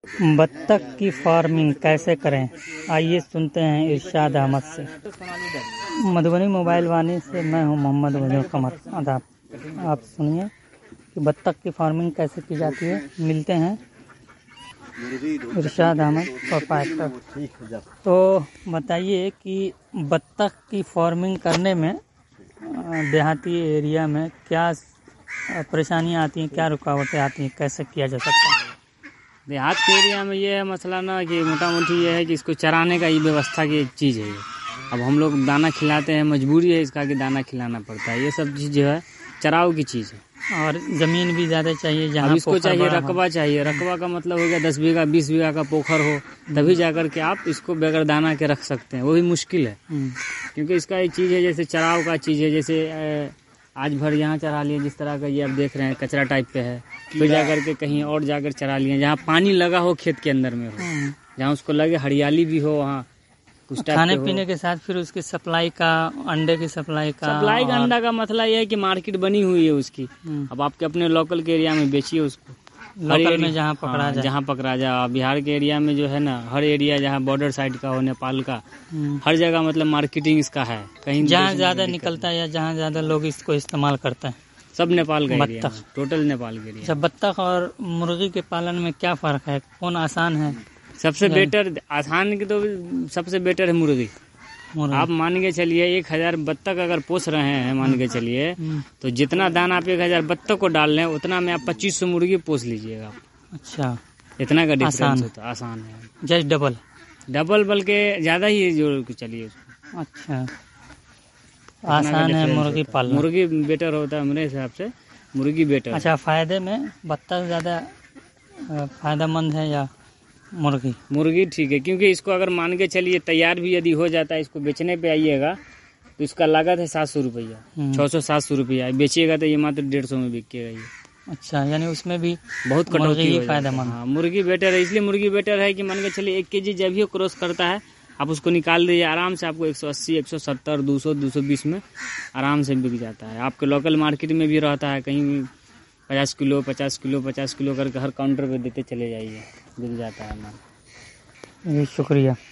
बत्तख की फार्मिंग कैसे करें, आइए सुनते हैं इरशाद अहमद से। मधुबनी मोबाइल वाणी से मैं हूं मोहम्मद वजह कमर। आदाब, आप सुनिए कि बत्तख की फार्मिंग कैसे की जाती है। मिलते हैं इरशाद अहमद प्रोप्राइटर। तो बताइए कि बत्तख की फार्मिंग करने में देहाती एरिया में क्या परेशानियां आती हैं, क्या रुकावटें आती हैं, कैसे किया जा सकता है। देहात के एरिया में ये है मसला ना कि मोटा मोटी ये है कि इसको चराने का ये व्यवस्था की एक चीज़ है। ये अब हम लोग दाना खिलाते हैं, मजबूरी है इसका कि दाना खिलाना पड़ता है। ये सब चीज़ जो है चराव की चीज़ है। और ज़मीन भी ज़्यादा चाहिए, जहाँ इसको चाहिए रकबा चाहिए। रकबा का मतलब हो गया 10 बीघा 20 बीघा का पोखर हो, तभी जाकर के आप इसको बगैर दाना के रख सकते हैं। वो भी मुश्किल है क्योंकि इसका एक चीज़ है, जैसे चराव का चीज़ है। जैसे आज भर यहाँ चरा लिए, जिस तरह का ये आप देख रहे हैं कचरा टाइप पे है, फिर जाकर के कहीं और जाकर चरा लिए जहाँ पानी लगा हो, खेत के अंदर में हो, जहाँ उसको लगे हरियाली भी हो, वहाँ कुछ खाने पीने के साथ फिर उसकी सप्लाई का, अंडे की सप्लाई का अंडा का मतलब ये है कि मार्केट बनी हुई है उसकी। अब आपके अपने लोकल के एरिया में बेचिए उसको, लोकल में जहाँ पकड़ा जाए, जहाँ पकड़ा जाए। बिहार के एरिया में जो है ना, हर एरिया जहाँ बॉर्डर साइड का हो, नेपाल का, हर जगह मतलब मार्केटिंग इसका है। कहीं जहाँ ज्यादा निकलता है या जहाँ ज्यादा लोग इसको इस्तेमाल करते हैं, सब नेपाल का एरिया है, टोटल नेपाल के एरिया। बत्तख और मुर्गी के पालन में क्या फर्क है, कौन आसान है? सबसे बेटर, आसान की तो सबसे बेटर है मुर्गी। आप मान के चलिए 1000 बत्तख अगर पोस रहे हैं, मान के चलिए, तो जितना दाना आप 1000 बत्तख को डाल रहे हैं, उतना में आप 2500 मुर्गी पोस लीजिएगा। अच्छा, इतना का डिफरेंस होता है। आसान है, जस्ट डबल बल्कि ज्यादा ही जोड़ के चलिए उसको। अच्छा, आसान है मुर्गी पालना। मुर्गी बेटर होता है मेरे हिसाब से, मुर्गी बेटर। अच्छा, फायदे में बत्तख ज्यादा फायदेमंद है या मुर्गी ठीक है, क्योंकि इसको अगर मान के चलिए तैयार भी यदि हो जाता है, इसको बेचने पे आइएगा तो इसका लागत है 700 रुपया, 600-700 रुपया। बेचिएगा तो ये मात्र 150 में बिकेगा ये। अच्छा, यानी उसमें भी बहुत कटौती फायदेमंद। हाँ, मुर्गी बेटर है। इसलिए मुर्गी बेटर है कि मान के चलिए 1 केजी जब भी क्रॉस करता है, आप उसको निकाल दीजिए आराम से, आपको 180, 170, 200, 220 में आराम से बिक जाता है। आपके लोकल मार्केट में भी रहता है, कहीं भी 50 किलो 50 किलो 50 किलो करके हर काउंटर पे देते चले जाइए, बिक जाता है हमारा। शुक्रिया।